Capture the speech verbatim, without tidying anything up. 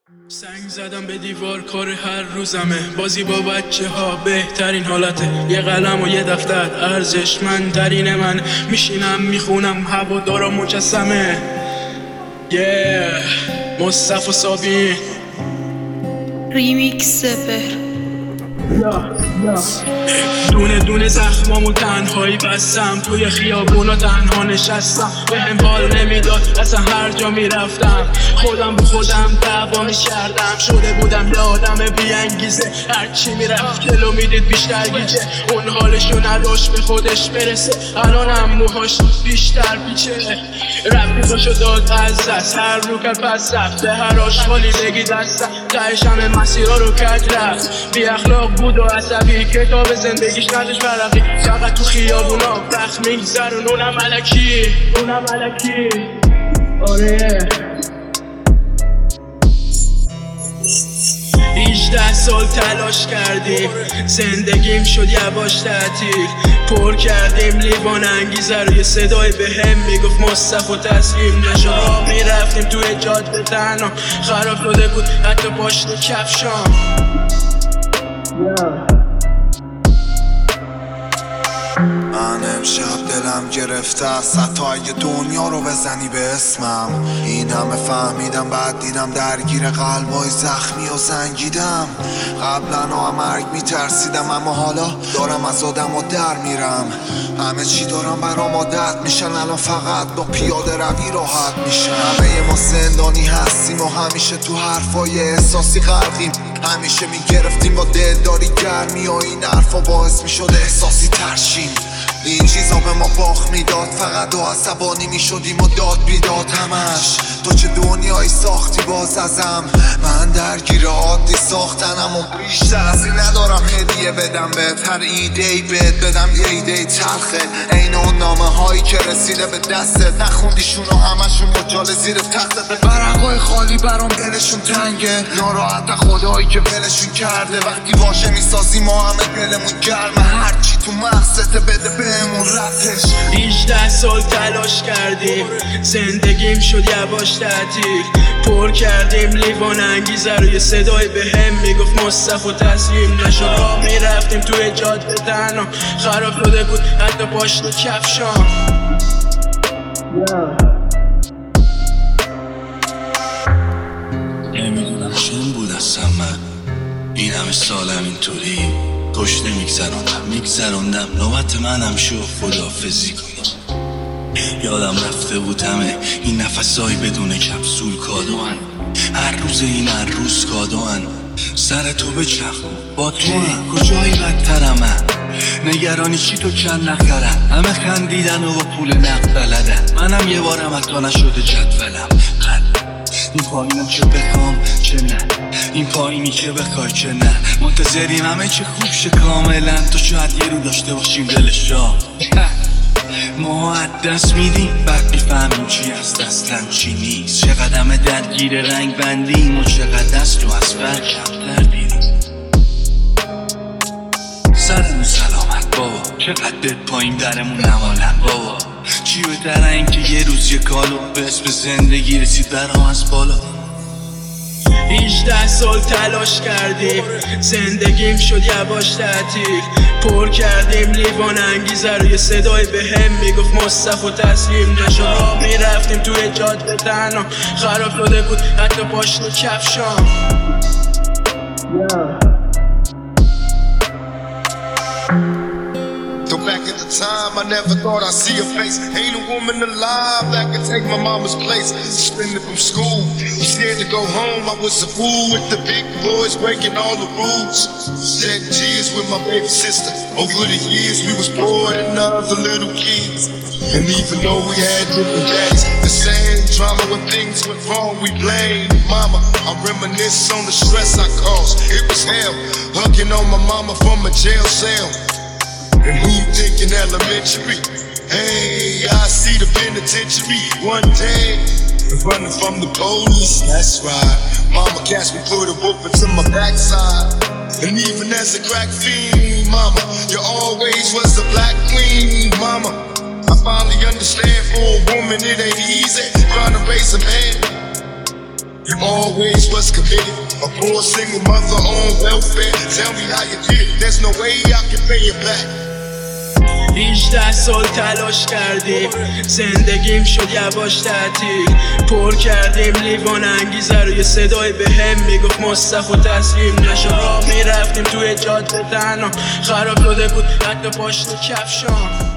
سنگ زدم به دیوار کار هر روزمه، بازی با بچه ها بهترین حالته. یه قلم و یه دفتر ارزشمندترین من، میشینم میخونم هوادارا مجسمه. یه yeah. مصطفی صابین ریمیکس سپر. دونه دونه زخمامو تنهایی بستم، توی خیابونا تنها نشستم. به هم حال نمیداد اصلا هر جا میرفتم، خودم با خودم دعوا میکردم. شده بودم یه آدم بیانگیزه، هرچی میرفت جلو میدید بیشتر گیجه. اون حالشو نداشت به خودش برسه، الانم موهاش بیشتر پیچه. رفیقاشو داد از دست، هر رو کرد پس رفت. به هر آشغالی بگی دستم، تهش همه مسیرها رو کج رفت. بی اخلاق بود و عصبی، کتاب زندگیش نداشت فرقی. فقط تو خیابونا وقت میگذرون، اونم علکی اونم علکی آره. هجده سال تلاش کردیم، زندگیم شد یواش تعطیل. پر کردیم لیوان انگیزه رو، یه صدای به هم میگفت مصطفی تسلیم نشو. راه میرفتیم توی جاده تنها، خراب شده بود حتی پاشت کفشام. من امشب دلم گرفته است حتی اگه دنیا رو بزنی به اسمم. این همه فهمیدم بعد دیدم درگیر قلبای زخمی و زنگیدم. قبلا و مرگ میترسیدم اما حالا دارم از آدم و در میرم. همه چی دارم برام عادت میشن، الان فقط با پیاده روی راحت میشن. همه ما زندانی هستیم و همیشه تو حرفای احساسی غرقیم. همیشه میگرفتیم با دلداری گرمی و این حرفا باعث میشد احساسی ترشیم. این چیزا به ما باخ میداد، فقط و عصبانی میشدیم و داد بیداد همش. تو چه دنیایی ساختی باز ازم، من درگیر عادی ساختنم و بیشتر از این ندارم هدیه بدم بهت. هر ایدهی بهت بدم یه ایده تلخه، این اون نامه هایی که رسیده به دستت، نخوندیشون و همشون مجال زیر تختت. برقای خالی برام دلشون تنگه، ناراحت خدایی که ولشون کرده. وقتی واژه میسازی ما همه دلمون گرمه، هرچی تو مغزت بده بهمون رفتش. هجده سال تلاش کردیم، زندگیم شد یواش تعطیل. پر کردیم لیوان انگیزه رو، یه صدای به هم میگفت مصطفی تسلیم نشو. راه میرفتیم توی جاده تنها، خراب شده بود حتی پاشت کفشام. نمیدونم چون بود اصلا من این همه سالم اینطوری خوش نمیگذراندم میگذراندم. نوبت منم شو خداحافظی کنی. یادم رفته بود همه این نفسایی بدون کپسول کادوان. هر روز این هر روز کادوان. سر تو به چخ با تو کجایی بدترم من. نگرانی چی تو چند نخرم، همه خندیدن و با پول نقد بلدن. منم یه بارم حتی نشده جدولم قد. این پایینم چه بخوام چه نه، این پایینی که بخوای چه نه. منتظریم همه چه خوب شه کاملا، تو شاید یه رو داشته باشیم دلش جا. ما از دست میدیم بعد میفهمیم چی از دستم چی نیست. چه قدم درگیر رنگ بندیم و چقدر دست تو از بر کمتر دیدیم. سرمون سلامت بابا، چقدر دل پایین درمون نمالم بابا. چی بهتره این که یه روز یه کالو به اسم زندگی رسید برام از بالا. هجده سال تلاش کردیم، زندگیم شد یواش تعطیل. پر کردیم لیوان انگیزه رو، یه صدای به هم میگفت مصطفی تسلیم نشو. راه میرفتیم توی جاده تنها، خراب شده بود حتی پاشت کفشام. Go back at the time, I never thought I'd see a face. Ain't a woman alive that could take my mama's place. Suspended from school, was scared to go home. I was a fool with the big boys breaking all the rules. Shed tears with my baby sister. Over the years we was poor than other little kids. And even though we had different daddies, the same drama when things went wrong, we blame mama. I reminisce on the stress I caused. It was hell, hugging on my mama from a jail cell. And who thinking elementary? Hey, I see the penitentiary one day. Running from the police, that's right. Mama catch me, put a whoop into my backside. And even as a crack fiend, mama, you always was a black queen, mama. I finally understand for a woman it ain't easy trying to raise a man. You always was committed. A poor single mother on welfare. Tell me how you did it. There's no way I can pay you back. هجده سال تلاش کردیم زندگیم شد یواش تعطیل پر کردیم لیوان انگیزه رو یه صدای به هم میگفت مصطفی تسلیم نشو راه میرفتیم توی جاده تنها خراب شده بود حتی پاشت کفشان